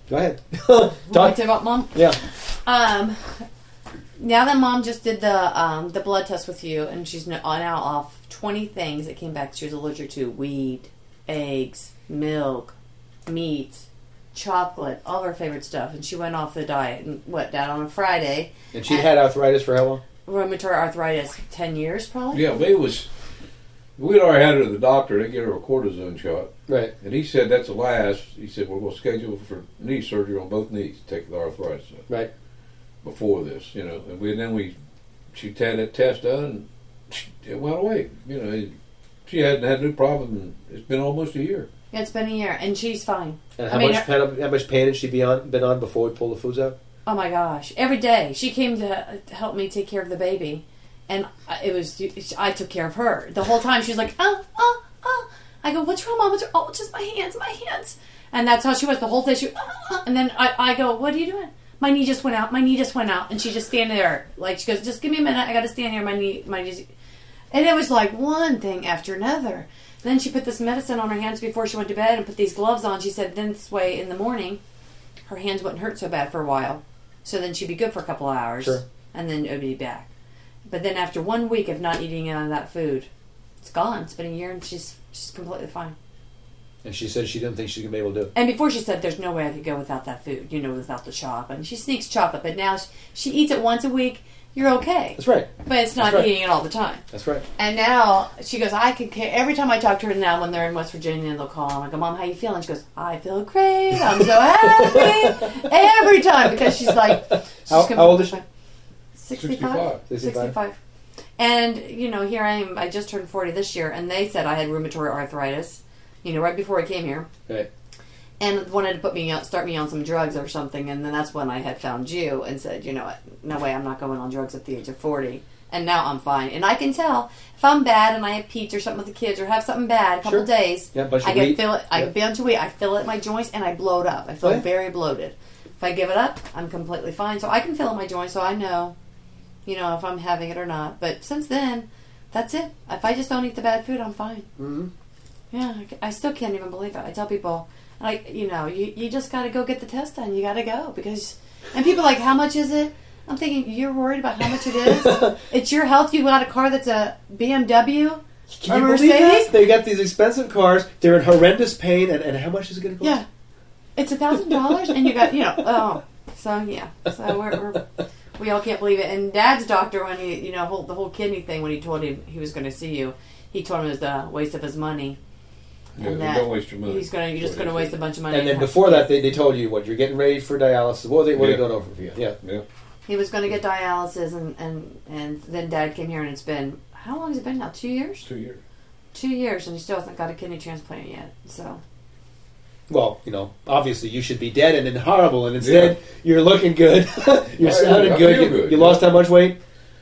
Go ahead. Want to tell you about Mom? Yeah. Now that Mom just did the blood test with you, and she's now off 20 things that came back she was allergic to: weed, eggs, milk, meat, chocolate, all of her favorite stuff. And she went off the diet, and down on a Friday. And she'd had arthritis for how long? Rheumatoid arthritis, 10 years probably? Yeah, we'd already had her to the doctor. They gave her a cortisone shot. Right. And he said that's the last. He said, we're going to schedule for knee surgery on both knees to take the arthritis out. Right. Before this, and she had that test done, and it went away. She hadn't had no problem, and it's been almost a year. Yeah, it's been a year, and she's fine. And how much pain had she been on before we pulled the foods out? Oh my gosh! Every day she came to help me take care of the baby, and I took care of her the whole time. She was like, I go, what's wrong, Mom? What's wrong? Oh, just my hands. And that's how she was the whole day. And then I go, what are you doing? My knee just went out. And she just stand there. Like, she goes, just give me a minute. I got to stand here. My knee. And it was like one thing after another. Then she put this medicine on her hands before she went to bed and put these gloves on. She said, then this way in the morning, her hands wouldn't hurt so bad for a while. So then she'd be good for a couple of hours. Sure. And then it would be back. But then after 1 week of not eating any of that food, it's gone. It's been a year and she's completely fine. And she said she didn't think she could be able to do it. And before she said, there's no way I could go without that food, without the chocolate. And she sneaks chocolate, but now she eats it once a week. You're okay. That's right. But it's not eating it all the time. That's right. And now she goes, I can care. Every time I talk to her now when they're in West Virginia, they'll call. I'm like, Mom, how you feeling? She goes, I feel great. I'm so happy. Every time. Because she's like... How old is she? 65. And, here I am. I just turned 40 this year. And they said I had rheumatoid arthritis, right before I came here. Right. And wanted to start me on some drugs or something. And then that's when I had found you and said, you know what, no way, I'm not going on drugs at the age of 40. And now I'm fine. And I can tell if I'm bad and I have pizza or something with the kids or have something bad a couple days, I can feel it. I feel it. I feel it in my joints and I bloat up. I feel very bloated. If I give it up, I'm completely fine. So I can feel it in my joints, so I know, if I'm having it or not. But since then, that's it. If I just don't eat the bad food, I'm fine. Mm-hmm. Yeah, I still can't even believe it. I tell people... you just got to go get the test done. You got to go and people are like, how much is it? I'm thinking, you're worried about how much it is? It's your health. You got a car that's a BMW Can you believe that? They got these expensive cars. They're in horrendous pain. And how much is it going to cost? Yeah. It's $1,000 and you got, So, yeah. So we all can't believe it. And Dad's doctor, when he, the whole kidney thing, when he told him he was going to see you, he told him it was a waste of his money. Yeah, don't waste your money. You're just going to waste a bunch of money. And then before that, they told you you're getting ready for dialysis. What are they going over for you? Yeah. He was going to get dialysis, and then Dad came here, and it's been, how long has it been now? 2 years? 2 years. 2 years, and he still hasn't got a kidney transplant yet. So. Well, obviously you should be dead and horrible, and instead you're looking good. You're sounding good. You lost how much weight?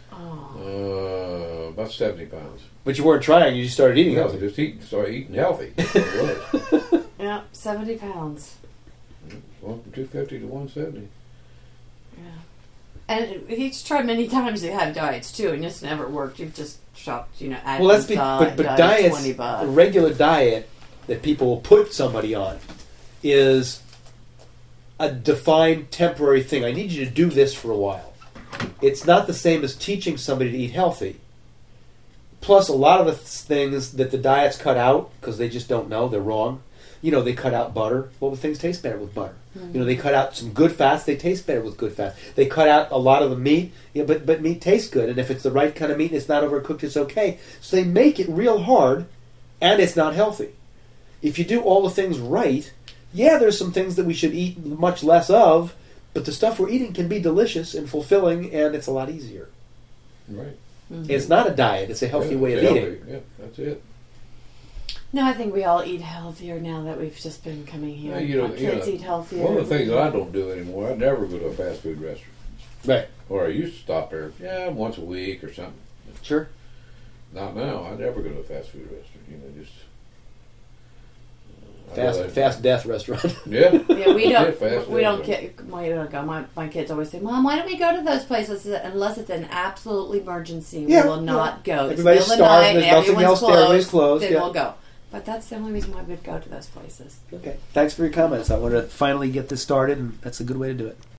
About 70 pounds. But you weren't trying. You just started eating healthy. Started eating healthy. Yeah, 70 pounds. Well, from 250 to 170. Yeah. And he's tried many times to have diets, too, and it's never worked. You've just shopped, but diets, a regular diet that people will put somebody on is a defined temporary thing. I need you to do this for a while. It's not the same as teaching somebody to eat healthy. Plus, a lot of the things that the diets cut out, because they just don't know, they're wrong. They cut out butter. Well, things taste better with butter. Mm-hmm. They cut out some good fats. They taste better with good fats. They cut out a lot of the meat, but meat tastes good. And if it's the right kind of meat and it's not overcooked, it's okay. So they make it real hard, and it's not healthy. If you do all the things right, there's some things that we should eat much less of, but the stuff we're eating can be delicious and fulfilling, and it's a lot easier. Right. Mm-hmm. It's not a diet. It's a healthy way of eating. Yeah, that's it. No, I think we all eat healthier now that we've just been coming here. Our kids eat healthier. One of the things that I don't do anymore, I never go to a fast food restaurant. Right. Or I used to stop there, once a week or something. Sure. Not now. I never go to a fast food restaurant. Just... Fast death restaurant. Yeah. Yeah, we don't get. My kids always say, "Mom, why don't we go to those places unless it's an absolute emergency? We will not go. Everybody's starving. There's nothing else there. Everybody's closed. Then we'll go. But that's the only reason why we'd go to those places. Okay. Thanks for your comments. I want to finally get this started, and that's a good way to do it.